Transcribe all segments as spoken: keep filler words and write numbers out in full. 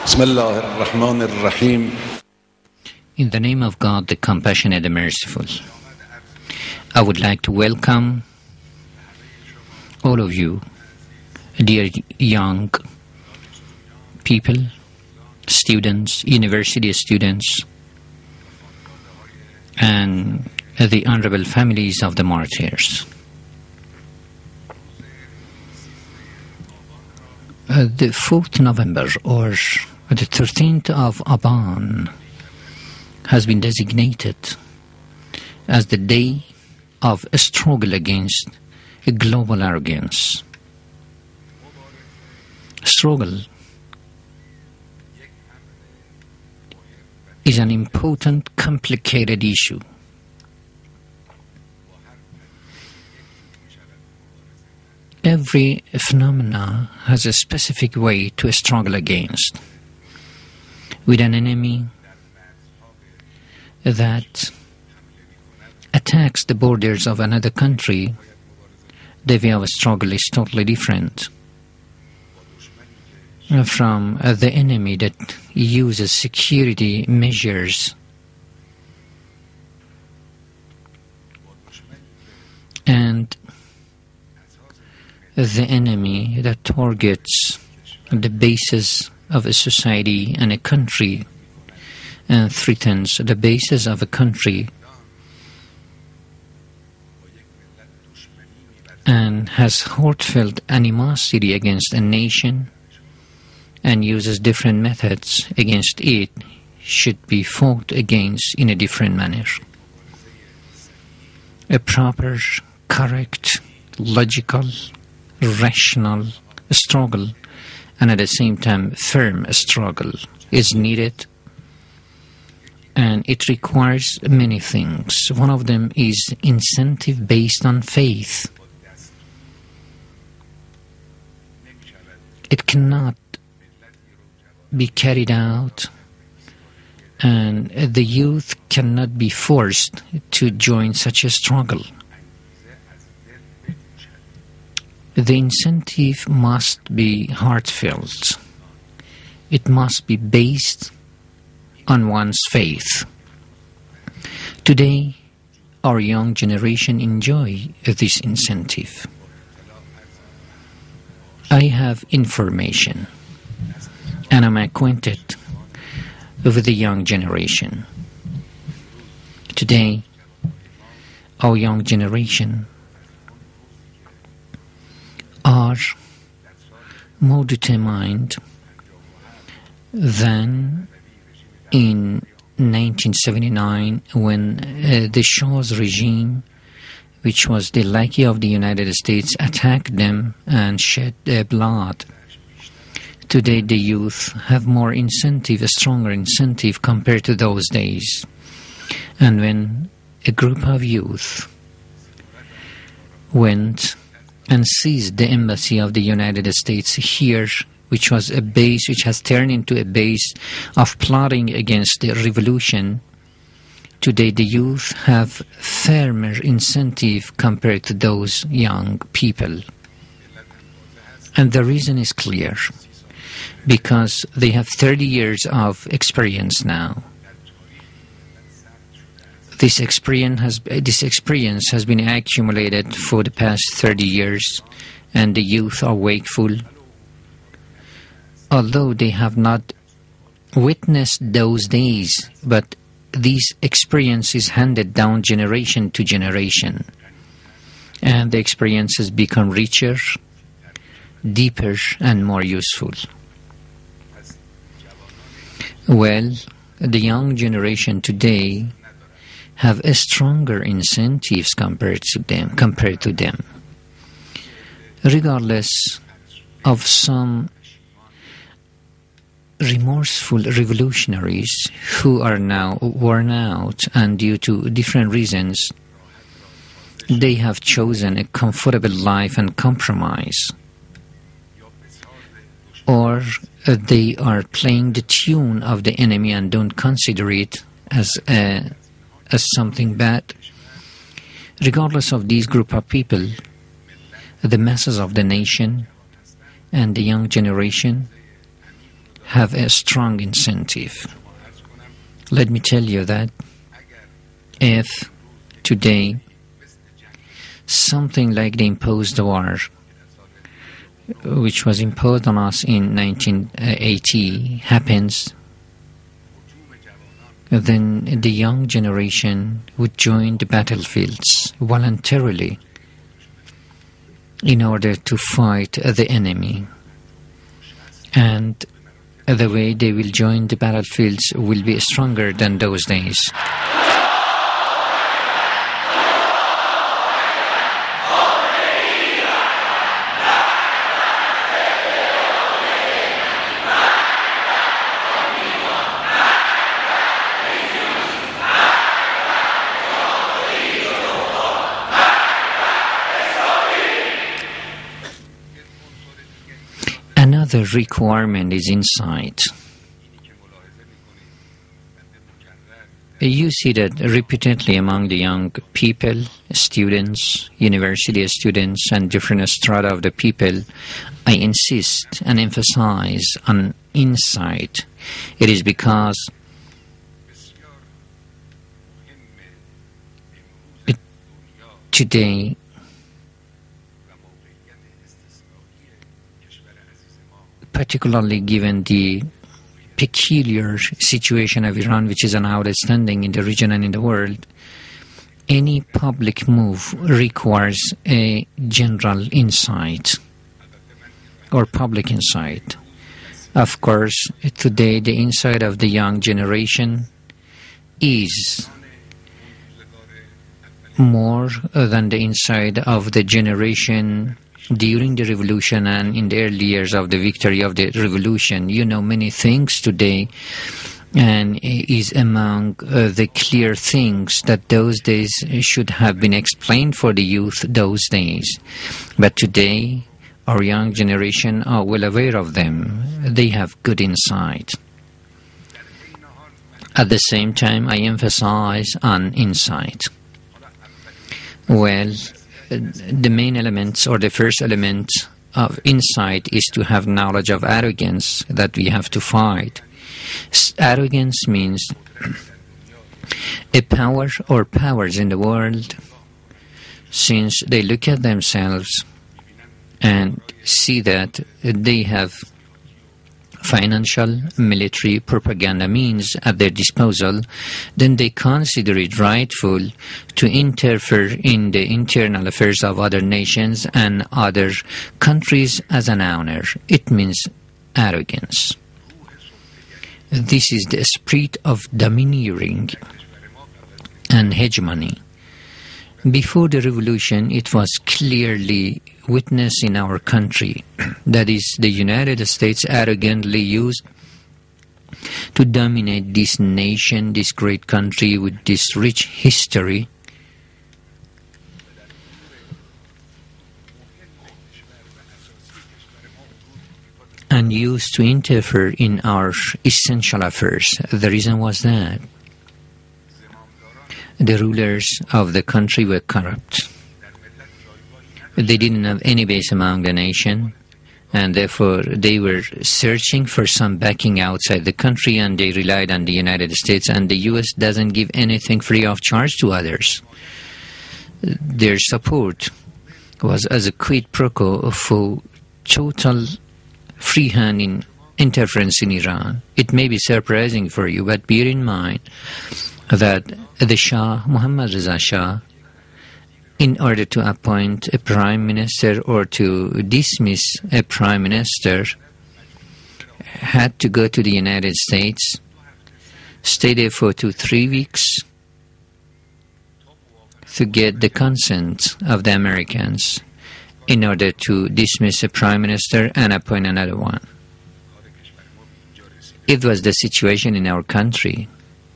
بسم الله الرحمن الرحیم. In the name of God, the Compassionate and Merciful, I would like to welcome all of you, dear young people, students, university students, and the honorable families of the martyrs. Uh, the fourth November, or the thirteenth of Aban, has been designated as the day of a struggle against a global arrogance. Struggle is an important, complicated issue. Every phenomena has a specific way to struggle against, with an enemy that attacks the borders of another country. The way of struggle is totally different from uh, the enemy that uses security measures and the enemy that targets the basis of a society and a country and threatens the basis of a country and has heartfelt animosity against a nation and uses different methods against it should be fought against in a different manner. A proper, correct, logical, rational struggle, and at the same time firm struggle is needed, and it requires many things. One of them is incentive based on faith. It cannot be carried out, and the youth cannot be forced to join such a struggle. The incentive must be heartfelt. It must be based on one's faith. Today, our young generation enjoy this incentive. I have information, and I'm acquainted with the young generation. Today, our young generation are more determined than in nineteen seventy-nine when uh, the Shah's regime, which was the lackey of the United States, attacked them and shed their blood. Today the youth have more incentive, a stronger incentive compared to those days. And when a group of youth went and seized the embassy of the United States here, which was a base, which has turned into a base of plotting against the revolution, today the youth have firmer incentive compared to those young people. And the reason is clear, because they have thirty years of experience now. This experience has this experience has been accumulated for the past thirty years, and the youth are wakeful. Although they have not witnessed those days, but this experience is handed down generation to generation, and the experiences become richer, deeper, and more useful. Well, the young generation today have a stronger incentives compared to them, compared to them. Regardless of some remorseful revolutionaries who are now worn out and due to different reasons, they have chosen a comfortable life and compromise. Or uh, they are playing the tune of the enemy and don't consider it as a as something bad. Regardless of these group of people, the masses of the nation and the young generation have a strong incentive. Let me tell you that if today something like the imposed war, which was imposed on us in nineteen eighty, happens, then the young generation would join the battlefields voluntarily in order to fight the enemy. And the way they will join the battlefields will be stronger than those days. Another requirement is insight. You see that repeatedly among the young people, students, university students, and different strata of the people. I insist and emphasize on insight. It is because it, today particularly given the peculiar situation of Iran, which is an outstanding in the region and in the world, any public move requires a general insight or public insight. Of course, today the insight of the young generation is more than the insight of the generation during the revolution and in the early years of the victory of the revolution. You know many things today, and is among uh, the clear things that those days should have been explained for the youth those days. But today, our young generation are well aware of them. They have good insight. At the same time, I emphasize on insight. Well, the main elements or the first element of insight is to have knowledge of arrogance that we have to fight. Arrogance means a power or powers in the world, since they look at themselves and see that they have financial, military, propaganda means at their disposal, then they consider it rightful to interfere in the internal affairs of other nations and other countries as an owner. It means arrogance. This is the spirit of domineering and hegemony. Before the revolution, it was clearly witnessed in our country, that is, the United States arrogantly used to dominate this nation, this great country with this rich history, and used to interfere in our essential affairs. The reason was that the rulers of the country were corrupt. They didn't have any base among the nation, and therefore they were searching for some backing outside the country, and they relied on the United States, and the U S doesn't give anything free of charge to others. Their support was as a quid pro quo for total free hand in interference in Iran. It may be surprising for you, but bear in mind that the Shah, Muhammad Reza Shah, in order to appoint a prime minister or to dismiss a prime minister, had to go to the United States, stay there for two, three weeks to get the consent of the Americans in order to dismiss a prime minister and appoint another one. It was the situation in our country.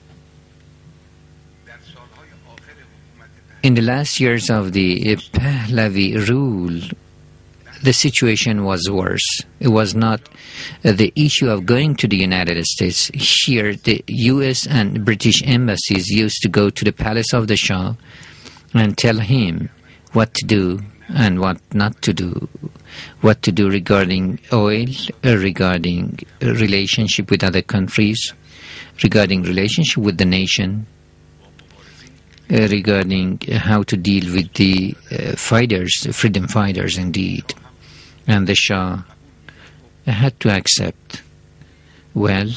In the last years of the Pahlavi rule, the situation was worse. It was not uh, the issue of going to the United States. Here, the U S and British embassies used to go to the palace of the Shah and tell him what to do and what not to do. what to do regarding oil, uh, regarding uh, relationship with other countries, regarding relationship with the nation, uh, regarding uh, how to deal with the uh, fighters, freedom fighters indeed. And the Shah had to accept, well,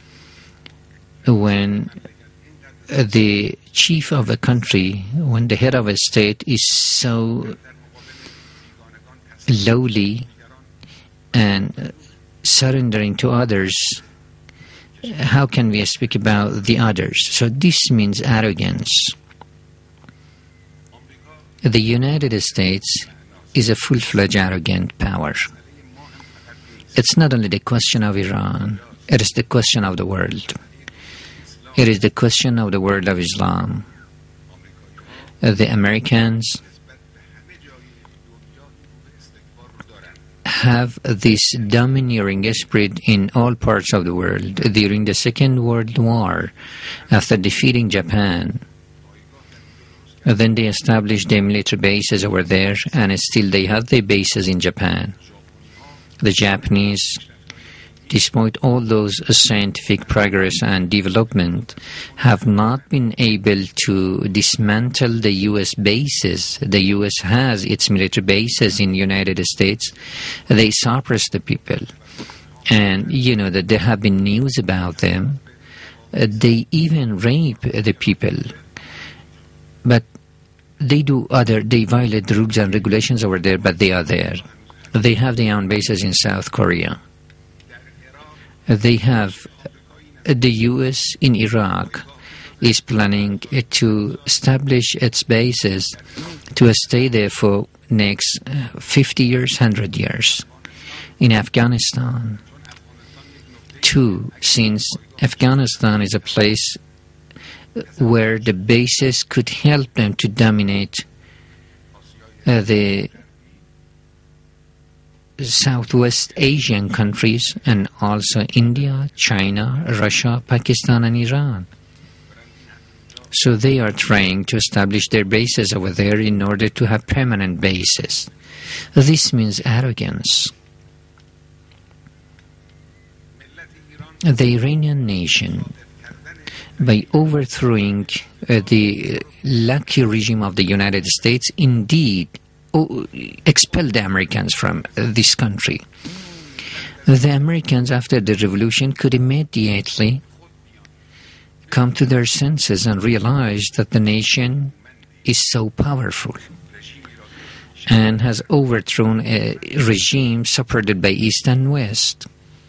when the chief of a country, when the head of a state is so lowly and surrendering to others, how can we speak about the others? So this means arrogance. The United States is a full-fledged arrogant power. It's not only the question of Iran, it is the question of the world. It is the question of the world of Islam. The Americans have this domineering spirit in all parts of the world. During the Second World War, after defeating Japan, then they established their military bases over there, and still they have their bases in Japan. The Japanese, despite all those scientific progress and development, have not been able to dismantle the U S bases. The U S has its military bases in the United States. They suppress the people. And, you know, that there have been news about them. Uh, they even rape the people. But they do other, they violate the rules and regulations over there, but they are there. They have their own bases in South Korea. They have the U S in Iraq is planning to establish its bases to stay there for next fifty years, one hundred years. In Afghanistan, too, since Afghanistan is a place where the bases could help them to dominate uh, the Southwest Asian countries, and also India, China, Russia, Pakistan and Iran. So they are trying to establish their bases over there in order to have permanent bases. This means arrogance. The Iranian nation, by overthrowing uh, the lucky regime of the United States, indeed expelled the Americans from uh, this country. The Americans, after the revolution, could immediately come to their senses and realize that the nation is so powerful and has overthrown a regime supported by East and West,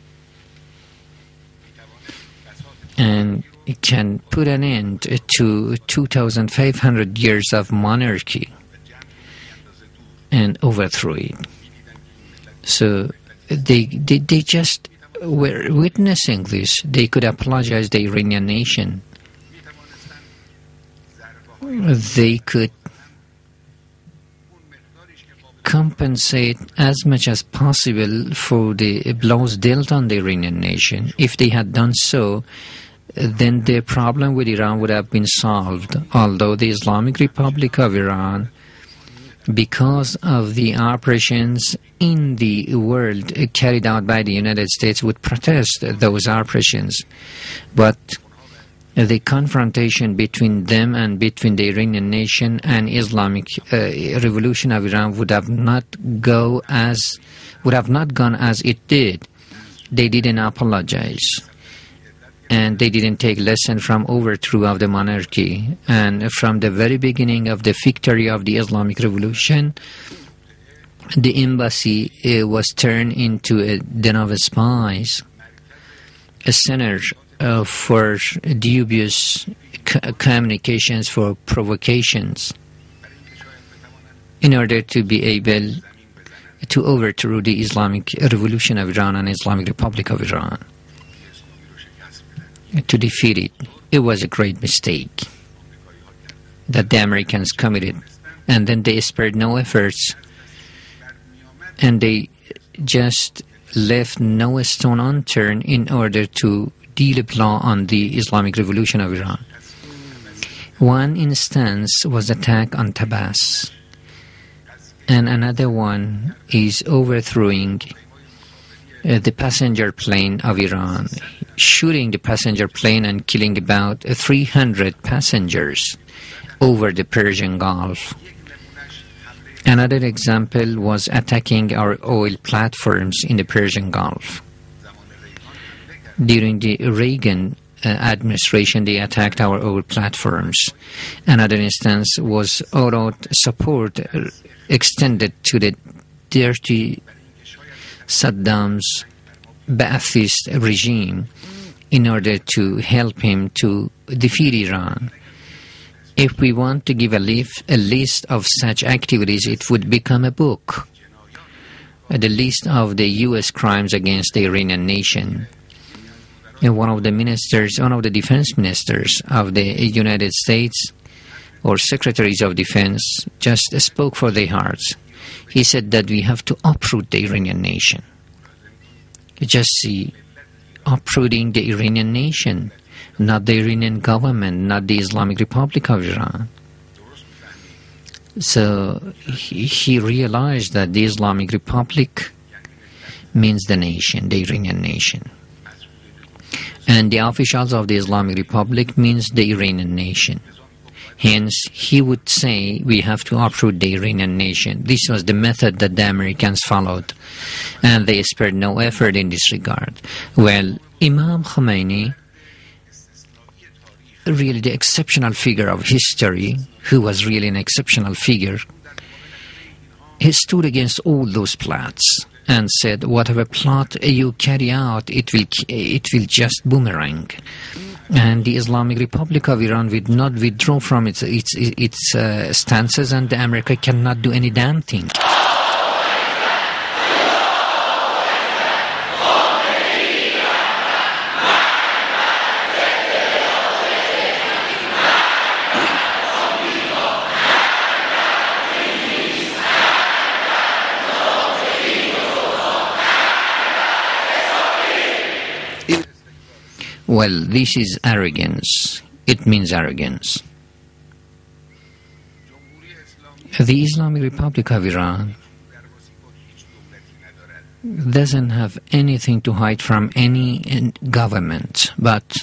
and it can put an end to two thousand five hundred years of monarchy and overthrow it. So they, they they just were witnessing this. They could apologize to the Iranian nation. They could compensate as much as possible for the blows dealt on the Iranian nation. If they had done so, then the problem with Iran would have been solved, although the Islamic Republic of Iran, because of the operations in the world carried out by the United States, would protest those operations. But the confrontation between them and between the Iranian nation and Islamic uh, Revolution of Iran would have not go as would have not gone as it did. They didn't apologize, and they didn't take lesson from overthrow of the monarchy. And from the very beginning of the victory of the Islamic Revolution, the embassy uh, was turned into a den of spies, a center uh, for dubious co communications, for provocations, in order to be able to overthrow the Islamic Revolution of Iran and Islamic Republic of Iran. To defeat it. It was a great mistake that the Americans committed, and then they spared no efforts, and they just left no stone unturned in order to deal a blow on the Islamic Revolution of Iran. One instance was attack on Tabas, and another one is overthrowing uh, the passenger plane of Iran, shooting the passenger plane and killing about three hundred passengers over the Persian Gulf. Another example was attacking our oil platforms in the Persian Gulf. During the Reagan uh, administration, they attacked our oil platforms. Another instance was auto support extended to the dirty Saddam's Ba'athist regime in order to help him to defeat Iran. If we want to give a, leaf, a list of such activities, it would become a book. The list of the U S crimes against the Iranian nation. And one of the ministers, one of the defense ministers of the United States, or secretaries of defense, just spoke for their hearts. He said that we have to uproot the Iranian nation. You just see, uprooting the Iranian nation, not the Iranian government, not the Islamic Republic of Iran. So he, he realized that the Islamic Republic means the nation, the Iranian nation. And the officials of the Islamic Republic means the Iranian nation. Hence, he would say we have to uproot the Iranian nation. This was the method that the Americans followed, and they spared no effort in this regard. Well, Imam Khomeini, really the exceptional figure of history, who was really an exceptional figure, he stood against all those plots and said, whatever plot you carry out, it will it will just boomerang. And the Islamic Republic of Iran will not withdraw from its its its uh, stances, and America cannot do any damn thing. Well, this is arrogance. It means arrogance. The Islamic Republic of Iran doesn't have anything to hide from any government, but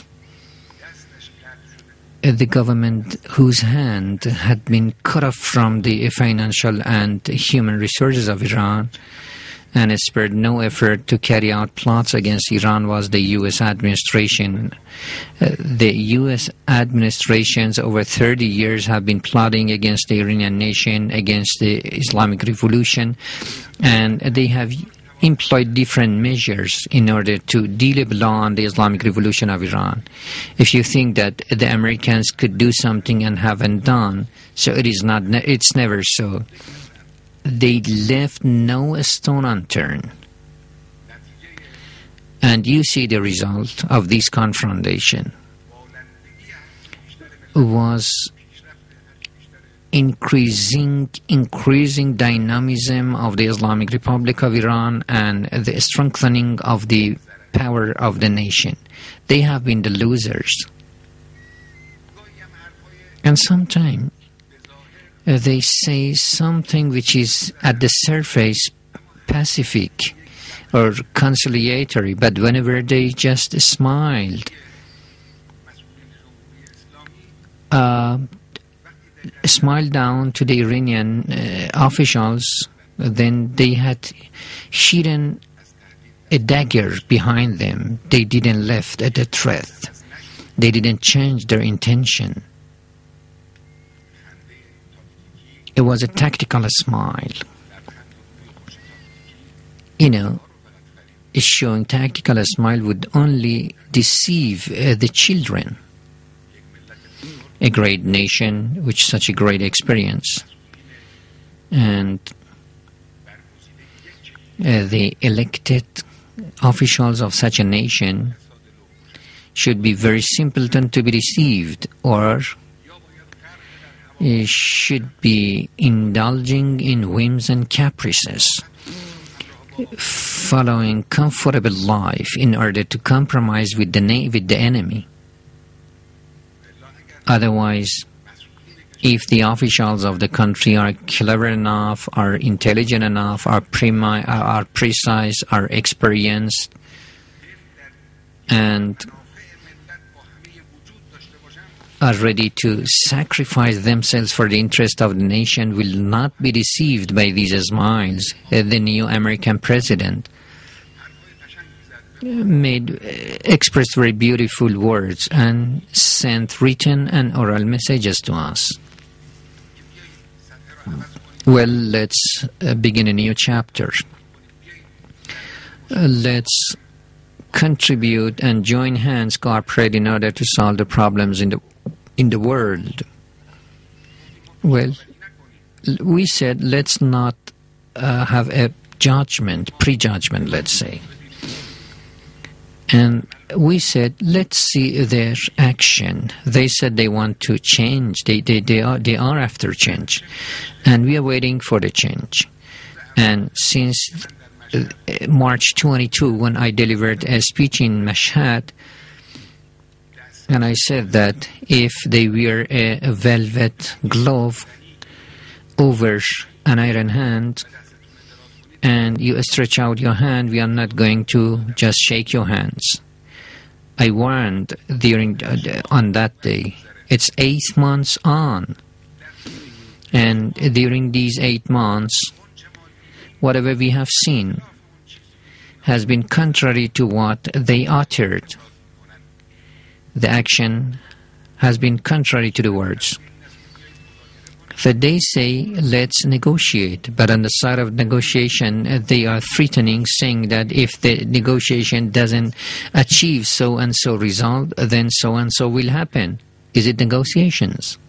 the government whose hand had been cut off from the financial and human resources of Iran and it spared no effort to carry out plots against Iran was the U S administration. Uh, the U S administrations over thirty years have been plotting against the Iranian nation, against the Islamic Revolution, and they have employed different measures in order to delabel on the Islamic Revolution of Iran. If you think that the Americans could do something and haven't done, so it is not, it's never so. They left no stone unturned. And you see the result of this confrontation was increasing increasing dynamism of the Islamic Republic of Iran and the strengthening of the power of the nation. They have been the losers. And sometimes uh, they say something which is at the surface pacific or conciliatory, but whenever they just smiled, uh, smiled down to the Iranian uh, officials, then they had hidden a dagger behind them. They didn't left at the threat. They didn't change their intention. It was a tactical smile. You know, showing tactical smile would only deceive uh, the children. A great nation with such a great experience, and uh, the elected officials of such a nation should be very simpleton to be deceived, or uh, should be indulging in whims and caprices, following comfortable life in order to compromise with the na- with the enemy. Otherwise, if the officials of the country are clever enough, are intelligent enough, are, premi- are precise, are experienced, and are ready to sacrifice themselves for the interest of the nation, will not be deceived by these smiles. Uh, the new American president made uh, expressed very beautiful words and sent written and oral messages to us. Well, let's uh, begin a new chapter. Uh, let's contribute and join hands, cooperate in order to solve the problems in the in the world. Well, we said let's not uh, have a judgment, prejudgment, let's say. And we said, let's see their action. They said they want to change. They, they, they, are, they are after change. And we are waiting for the change. And since uh, March twenty-second, when I delivered a speech in Mashhad, and I said that if they wear a, a velvet glove over an iron hand, and you stretch out your hand, we are not going to just shake your hands. I warned during uh, on that day. It's eight months on. And during these eight months, whatever we have seen has been contrary to what they uttered. The action has been contrary to the words. So they say, let's negotiate. But on the side of negotiation, they are threatening, saying that if the negotiation doesn't achieve so-and-so result, then so-and-so will happen. Is it negotiations?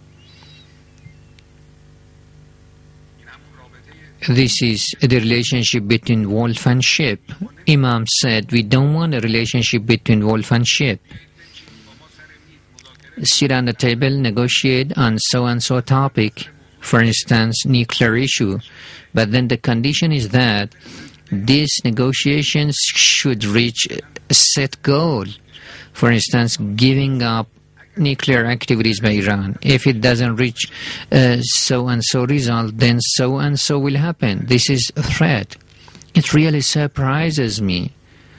This is the relationship between wolf and sheep. Imam said, we don't want a relationship between wolf and sheep. Sit on the table, negotiate on so-and-so topic. For instance, nuclear issue. But then the condition is that these negotiations should reach a set goal. For instance, giving up nuclear activities by Iran. If it doesn't reach uh, so-and-so result, then so-and-so will happen. This is a threat. It really surprises me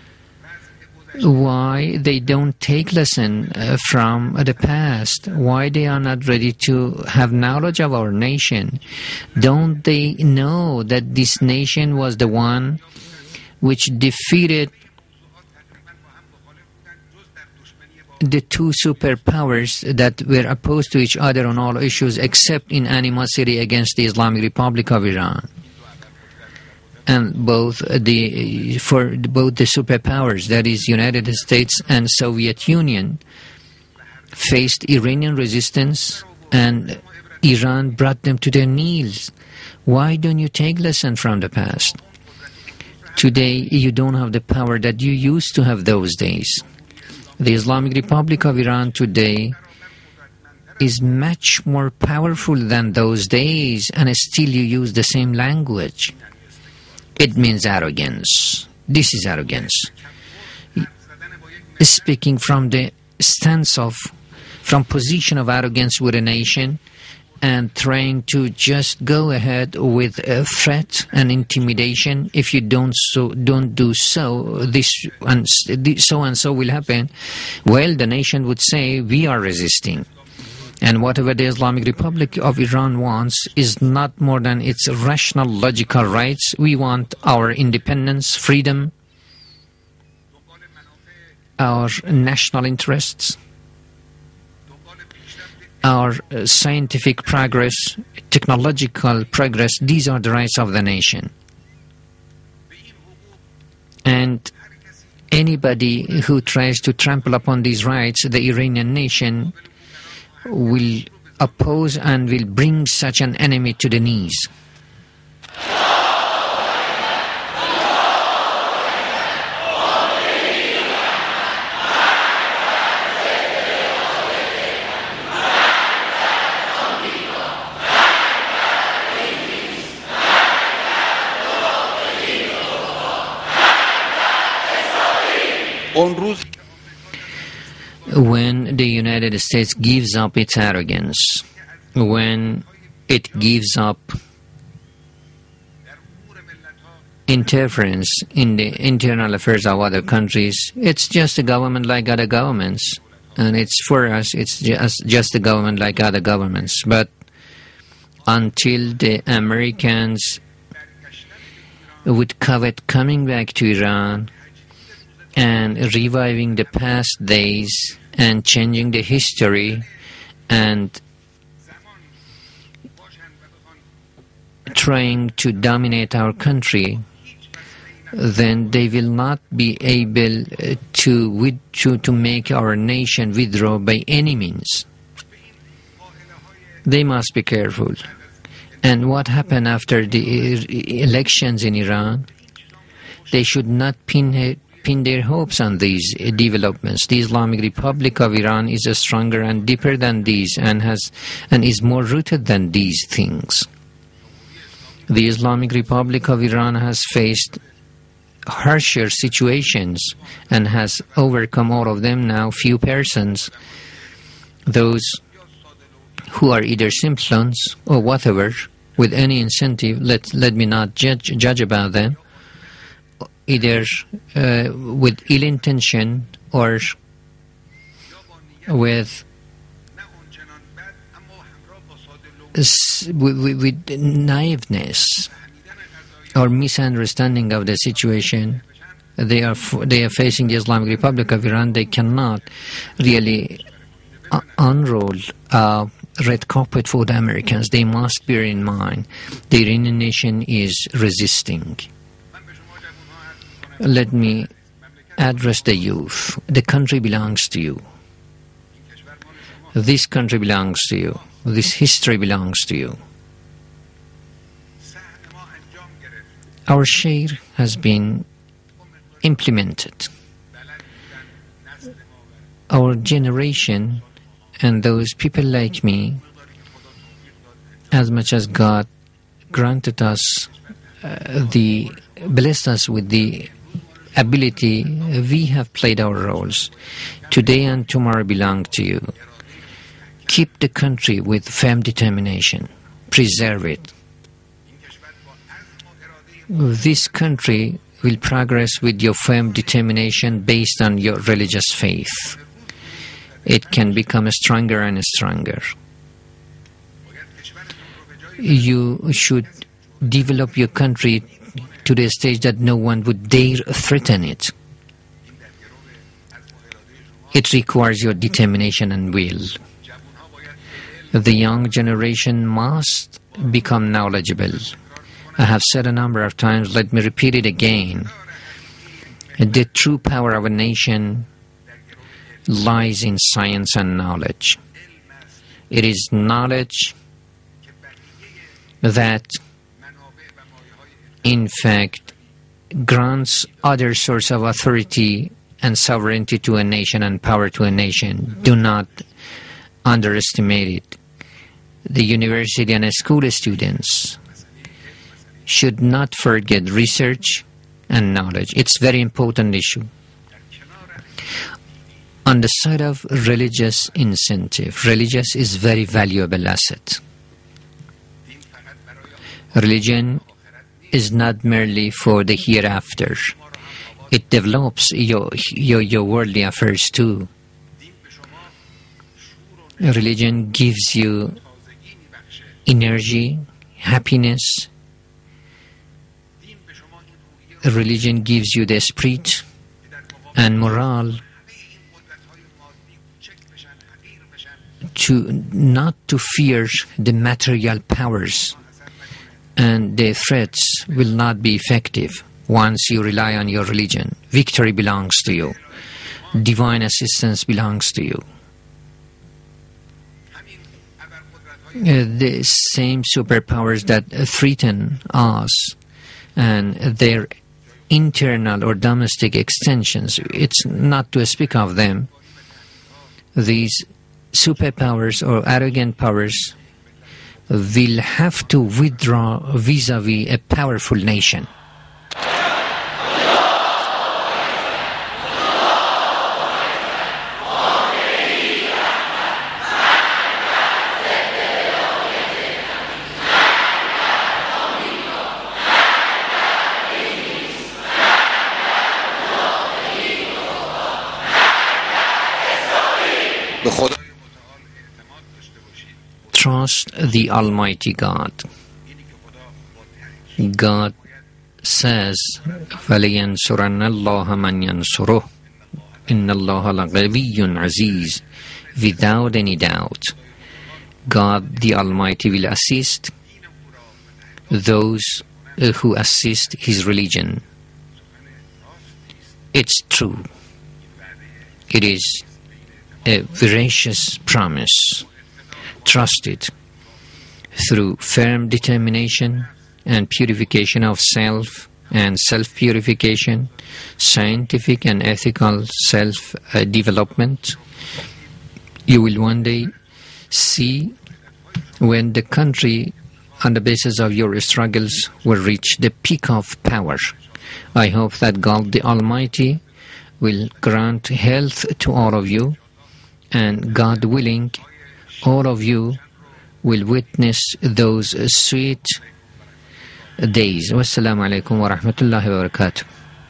why they don't take lesson uh, from the past, why they are not ready to have knowledge of our nation. Don't they know that this nation was the one which defeated the two superpowers that were opposed to each other on all issues except in animosity against the Islamic Republic of Iran? And both the for both the superpowers, that is United States and Soviet Union, faced Iranian resistance, and Iran brought them to their knees. Why don't you take lesson from the past? Today you don't have the power that you used to have those days. The Islamic Republic of Iran today is much more powerful than those days, and still you use the same language. It means arrogance. This is arrogance. Speaking from the stance of, from position of arrogance with a nation, and trying to just go ahead with a threat and intimidation. If you don't so don't do so, this and so and so will happen. Well, the nation would say we are resisting. And whatever the Islamic Republic of Iran wants is not more than its rational, logical rights. We want our independence, freedom, our national interests, our uh, scientific progress, technological progress. These are the rights of the nation. And anybody who tries to trample upon these rights, the Iranian nation will oppose and will bring such an enemy to the knees. When the United States gives up its arrogance when it gives up interference in the internal affairs of other countries, it's just a government like other governments. And it's for us, it's just, just a government like other governments. But until the Americans would covet coming back to Iran and reviving the past days and changing the history and trying to dominate our country, then they will not be able to, with, to, to make our nation withdraw by any means. They must be careful. And what happened after the elections in Iran, they should not pin, pin their hopes on these developments. The Islamic Republic of Iran is stronger and deeper than these and, has, and is more rooted than these things. The Islamic Republic of Iran has faced harsher situations and has overcome all of them now. Few persons, those who are either simpletons or whatever, with any incentive, let, let me not judge, judge about them, either uh, with ill intention or with with, with naiveness or misunderstanding of the situation. They are they are facing the Islamic Republic of Iran. They cannot really uh, unroll a red carpet for the Americans. They must bear in mind the Iranian nation is resisting. Let me address the youth. The country belongs to you. This country belongs to you. This history belongs to you. Our share has been implemented. Our generation and those people like me, as much as God granted us uh, the, blessed us with the ability, we have played our roles. Today and tomorrow belong to you. Keep the country with firm determination. Preserve it. This country will progress with your firm determination based on your religious faith. It can become stronger and stronger. You should develop your country to the stage that no one would dare threaten it. It requires your determination and will. The young generation must become knowledgeable. I have said a number of times, let me repeat it again. The true power of a nation lies in science and knowledge. It is knowledge that, in fact, grants other source of authority and sovereignty to a nation and power to a nation. Do not underestimate it. The university and school students should not forget research and knowledge. It's a very important issue. On the side of religious incentive, religious is very valuable asset. Religion is not merely for the hereafter. It develops your, your, your worldly affairs too. Religion gives you energy, happiness. Religion gives you the spirit and morale to not to fear the material powers, and the threats will not be effective once you rely on your religion. Victory belongs to you. Divine assistance belongs to you. Uh, the same superpowers that threaten us and their internal or domestic extensions, it's not to speak of them. These superpowers or arrogant powers will have to withdraw vis-a-vis a powerful nation. به خدا trust the Almighty God. God says, فَلَيَنْصُرَنَّ اللَّهَ مَنْ يَنْصُرُهُ إِنَّ اللَّهَ لَقَوِيٌّ عَزِيزٌ. Without any doubt, God the Almighty will assist those who assist His religion. It's true. It is a veracious promise, trusted through firm determination and purification of self and self-purification, scientific and ethical self-development. You will one day see when the country, on the basis of your struggles, will reach the peak of power. I hope that God the Almighty will grant health to all of you, and God willing, all of you will witness those sweet days. Wassalamu alaikum wa rahmatullahi wa barakatuh.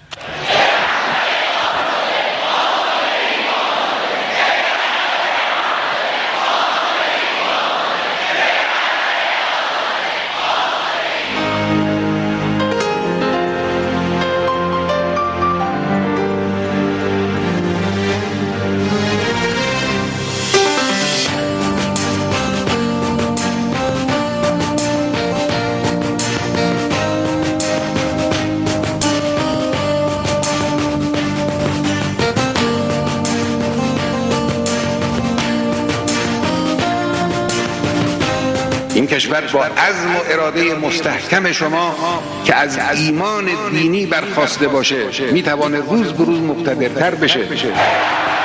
این کشور با عزم و اراده مستحکم شما که از ایمان دینی برخواسته باشه میتوانه روز به روز مقتدرتر بشه.